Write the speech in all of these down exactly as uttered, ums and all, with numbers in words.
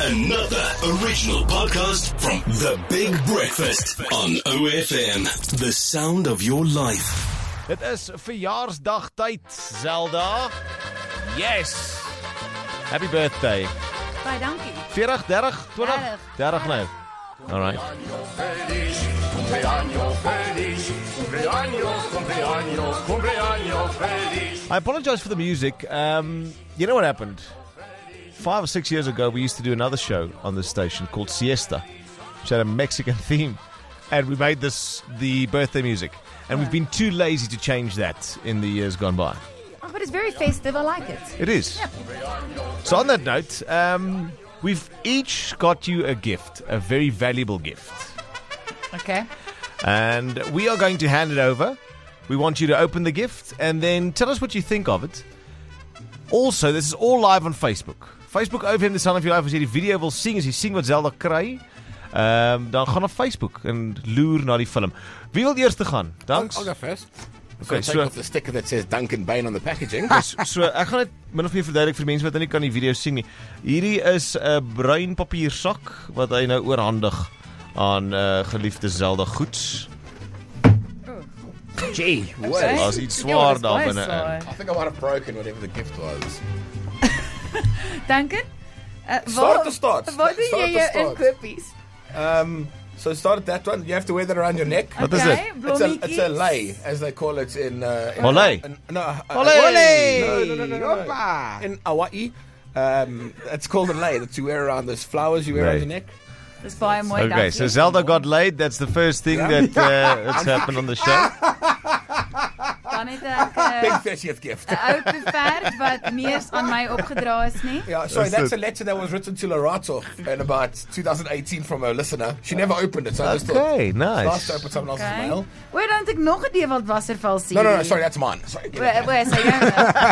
Another original podcast from The Big Breakfast on O F M. The sound of your life. Dit is verjaarsdagtyd, Zelda. Yes! Happy birthday. Baie dankie. veertig, dertig, twintig? dertig nou. Alright. I apologize for the music. Um, you know what happened? Five or six years ago, we used to do another show on this station called Siesta, which had a Mexican theme. And we made this the birthday music. And we've been too lazy to change that in the years gone by. Oh, but it's very festive. I like it. It is. Yep. So on that note, um, we've each got you a gift, a very valuable gift. Okay. And we are going to hand it over. We want you to open the gift and then tell us what you think of it. Also, this is all live on Facebook. Facebook O F M, the sound of your life. As jy die video wil sien, as jy sien wat Zelda kry, um, dan gaan op Facebook en loer na die film. Wie wil eers te gaan? Danks. I'll go first. Okay, so take so, off the sticker that says Duncan Bain on the packaging. so, so ek gaan dit min of meer verduidelik vir die mense wat nie kan die video sien nie. Hierdie is 'n uh, bruin papiersak wat hy nou oorhandig aan uh, geliefde Zelda goeds. Gee, what? Okay. Daar's iets swaar daar binne. I think I might have broken whatever the gift was. Duncan? Uh, Start to start. Wat doen Start jy to jou start. inkopies? Um, so start at that one. You have to wear that around your neck. Wat is Okay, dit? It's a, it's a blommetjies. lei, as they call it in... Uh, in Olay? in- no, uh, Olay! No, no, no, no, no, no. In Hawaii, um, it's called a lei that you wear around those flowers you wear Lei. around your neck. Dis baie mooi, Okay, dankie. so Zelda got laid. That's the first thing that uh, that's happened on the show. Dan het ek 'n Big thirtieth gift. ou koevert wat mees aan my opgedra is nie. Yeah, sorry, That's that's a letter that was written to Laratov in about twenty eighteen from a listener. She never opened it, so I just thought, Okay, it's nice nice. to open someone else's Okay. mail. Oor dan het ek nog 'n Dewald Wasserval sien. No, no, no, sorry, that's mine. Sorry, get it back. Wait, so jy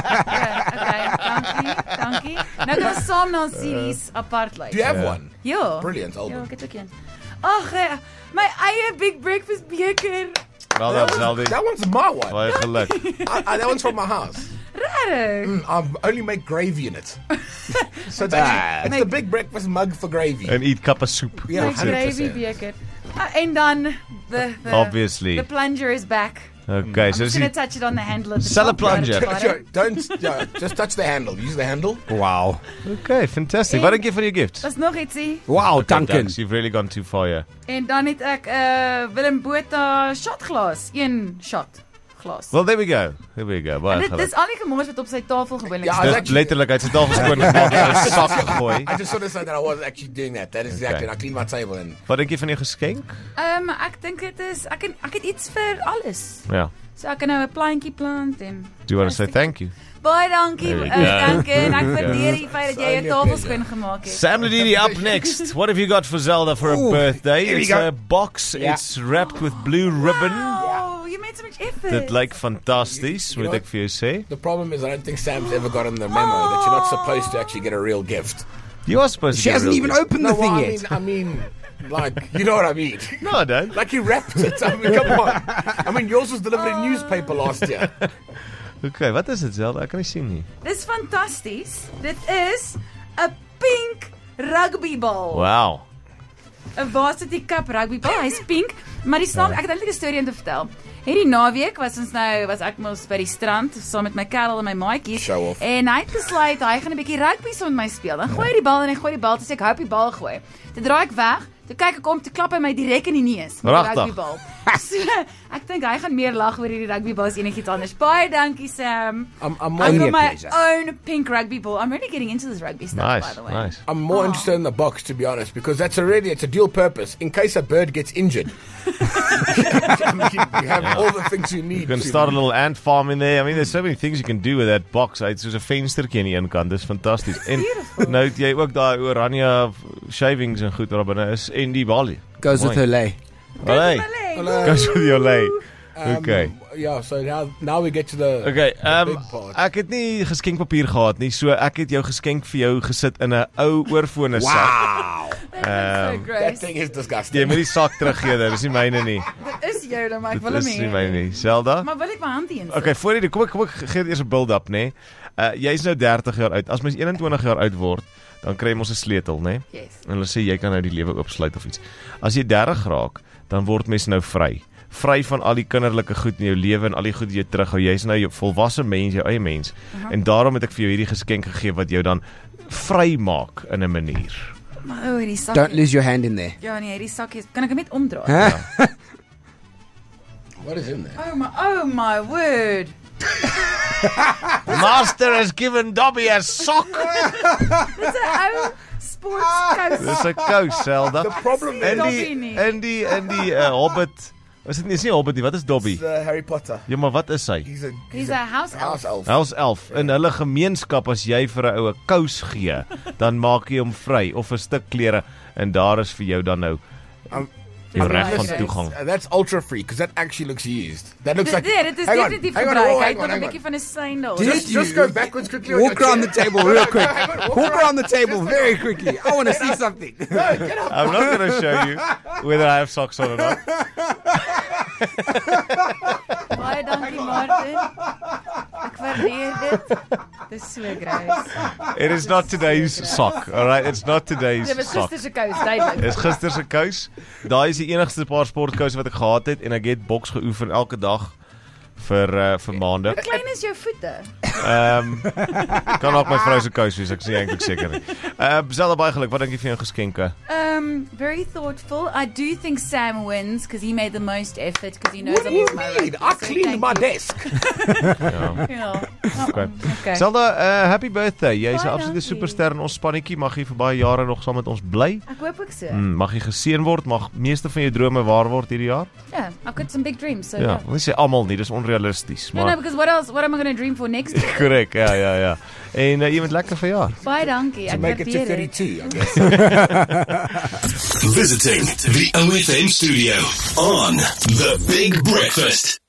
Okay, dankie, dankie. Nou kan ons saam na series apart luister. Do you have Yeah. one? Ja. Brilliant, Ja, Albert. ek het ook een. Ag, eh, my eie Big Breakfast beker. Well done, Zelda. That one's my one. Baie geluk. I, I, that one's from my house. Regtig? Mm, I only make gravy in it. So it's, actually, it's the big breakfast mug for gravy. En eet kappe soep. Yeah, My one hundred gravy percent. beker. Uh, en dan the, the Obviously. the plunger is back. Okay, I'm so just dis gonna die touch it on the handle at the Sell a top, right at plunger. the bottom. Sure, don't yeah, just touch the handle. Use the handle. Wow. Okay, fantastic. Wat dink jy van jou gift? Daar's nog ietsie. Wow, Okay, Duncan. thanks. You've really gone too far here. En dan het ek 'n uh, Willem Botha shotglas, een shot glas. Well, there we go. There we go. Baie dit geluk. dis al die gemors wat op sy tafel gewoonlik Ja, staan. is Dis actually- letterlik uit sy tafel skoon gemaak en in 'n sak gegooi. I just sort of said that I wasn't actually doing that. That is exactly. Okay. And I cleaned my table and Wat dink jy van jou geskenk? Ehm um, ek dink dit is ek het, ek het iets vir alles. Ja. So ek kan nou 'n plantjie plant en Do you want to say thank you? baie dankie, There we uh, go. Duncan. Ek waardeer die feit dat jy jou Only a tafel pleasure. skoon gemaak het. Sam Ladini up next. What have you got for Zelda for Ooh, a birthday? here we It's go. a box. Yeah. It's wrapped with blue ribbon. Oh, you made so much effort. Dit lyk fantasties, You moet know ek vir jou sê. the problem is I don't think Sam's ever gotten the memo that you're not supposed to actually get a real gift. You are supposed to She get a hasn't real even gift. opened No, the thing well, I yet. mean, I mean, like you know what I mean. No, I don't. Like he wrapped it. I mean, come on. I mean, yours was delivered in newspaper last year. Okay, wat is dit Zelda? Ek kan nie sien nie. Dis fantasties. Dit is 'n pink rugbybal. Wow. 'n Varsity Cup rugbybal. Hy's pink, maar die snaak, ek het eintlik 'n storie om te vertel. Hierdie naweek was ons nou was ek mos by die strand saam met my kerel en my maatjies. Show off. En hy het besluit hy gaan 'n bietjie rugby saam met my speel. Dan gooi hy die bal en hy gooi die bal, toe sê ek hou op die bal gooi. Toe draai ek weg. Toe kyk ek om, toe klap hy my direk in die neus met die Regtig? rugbybal. So, ek dink hy gaan meer lag oor hierdie rugbybal as enigiets anders. Baie dankie Sam. I'm, I'm I more, Only a got my pleasure. own pink rugby ball. I'm really getting into this rugby stuff, by Nice, the way. nice. I'm more interested in the box, to be honest, because that's already it's a dual purpose. In case a bird gets injured, I mean, you have all the things you need. You can to- start a little ant farm in there. I mean, there's so many things you can do with that box. It's soos 'n venstertjie aan die een kant. Dis fantasties. En beautiful. nou het jy ook daai oranje shavings en goed daar binne is en die balie. Goes with Mooi. her lay. Olay. Hello. Goes with your lay. Um, Okay. Yeah, so now now we get to the, Okay, the um, big part. ek het nie geskenkpapier gehad nie, so ek het jou geskenk vir jou gesit in 'n ou oorfone sak. Wow. That's so Um, That gross. thing is Jy disgusting. moet die sak teruggee, dit is nie myne nie. Dit is jou, maar ek Dit wil hom is nie hê. myne nie. Zelda? Maar wil ek my hand in? Okay, voor jy kom ek kom ek gee eers 'n build-up, nê. Uh, jy is nou dertig jaar oud. As mens eenentwintig jaar oud word, dan kry ons 'n sleutel, né? Yes. En hulle sê jy kan nou die lewe oopsluit of iets. As jy dertig raak, dan word mens nou vry. Vry van al die kinderlike goed in jou lewe en al die goed wat jy terughou. Jy is nou 'n volwasse mens, jou eie mens. Uh-huh. En daarom het ek vir jou hierdie geskenk gegee wat jou dan vry maak in 'n manier. Maar o, hierdie sak. Don't lose your hand in there. Ja nee, hierdie sak is. Kan ek hom net omdraai? Huh? What is in there? Oh my, oh my word. Master has given Dobby a sock. Dis 'n ou sportkous. Dis 'n kous, Zelda. The problem En Dobby die nie. en die en die uh, Hobbit. Is dit nie, is nie Hobbit nie, wat is Dobby? It's uh, Harry Potter. Ja, maar wat is hy? He's a He's a house elf. house elf. House elf. In hulle gemeenskap, as jy vir 'n oue kous gee, dan maak jy hom vry of 'n stuk klere en daar is vir jou dan nou Um, jou reg van Yes. toegang. Uh, that's ultra free because that actually looks used. That looks like. Nee, dit is Hang on, definitief hang on, gebruik. oh, Hy hang het nog on, 'n hang bietjie on. van 'n syndel. Did Just, you just go backwards quickly. on Walk your around the chair. table real quick. Hang on, Walk around the table very quickly. I want to see something. No, get up. I'm not going to show you whether I have socks on or not. Baie dankie Martin. Ek waardeer dit. Dis so grace. It is not today's sock, all right? It's not today's Dit was sock. gister se kous, duidelik. Dis gister se kous. Daai is die enigste paar sportkouse wat ek gehad het en ek het boks geoefen elke dag vir uh, vir maande. Hoe klein is jou voete? Ehm um, kan ook my vrou se kous wees, ek is nie eintlik seker nie. Uh Zelda, baie geluk. Wat dink jy van jou geskenke? Um, very thoughtful. I do think Sam wins because he made the most effort because he knows What do I'm you his my mean? I cleaned my desk. Yeah. Okay. Okay. Zelda, uh, happy birthday. Jy is 'n Baie absolute dankie. superster in ons spannetjie. Mag jy vir baie jare nog saam met ons bly? Ek hoop ook so. Mm, mag jy geseën word, mag meeste van jou drome waar word hierdie jaar? Yeah, I've got some big dreams. So Ja, yeah. wil nie sê almal nie, dis onrealisties, No, no, maar because what else? What am I going to dream for next year? korrek, ja, ja, ja. En uh, jy moet lekker verjaar. Baie dankie. To Ek make it to waardeer dit. thirty-two, I guess. Visiting the O F M studio on The Big Breakfast.